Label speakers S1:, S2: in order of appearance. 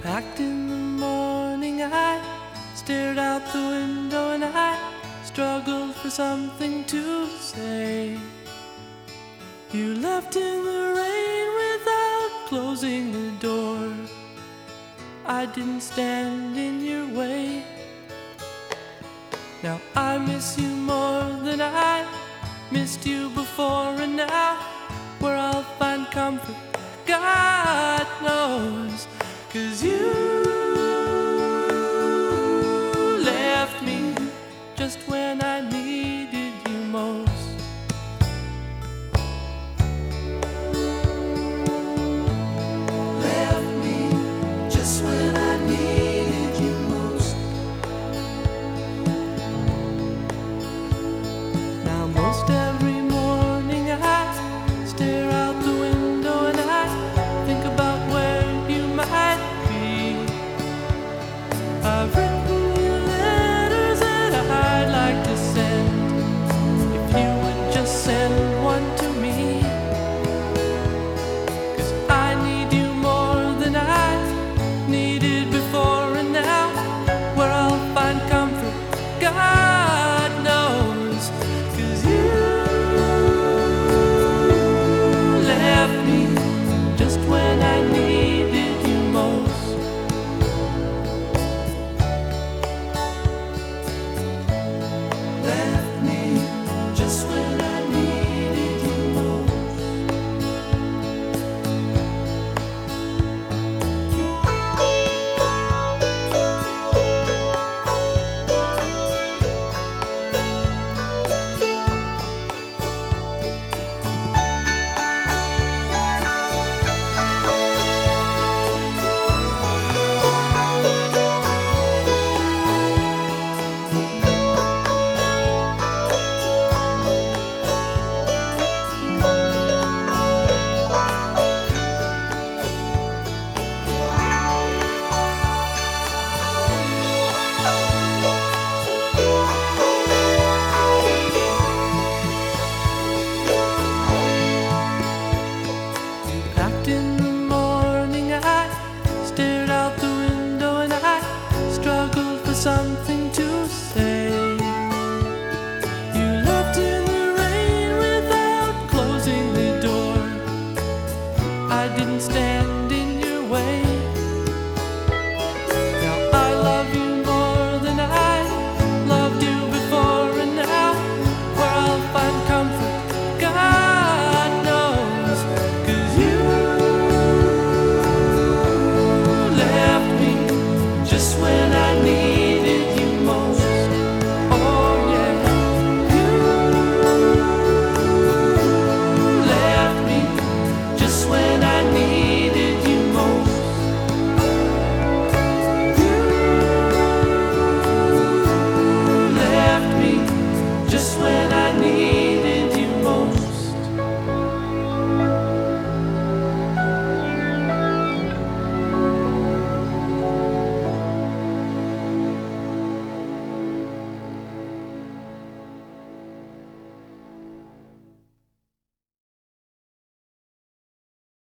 S1: packed in the morning, I stared out the window and I struggled for something to say. You left in the rain without closing the door. I didn't stand in your way. Now I miss you more than I missed you before, and now where I'll find comfort, God knows. 'Cause you left me just when I needed you most. Left me just when I needed you most. Now most every morning I stare out the window and I think about where you might be. I've written you letters that I'd like to send, if you would just send one to me. 'Cause I need you more than I needed before, and now where I'll find comfort, God knows. 'Cause you left me just when I needed you most. Left me just when I needed you most. Packed in the morning, I stared out the window and I struggled for something to say. You left in the rain without closing the door. I didn't stand in your way.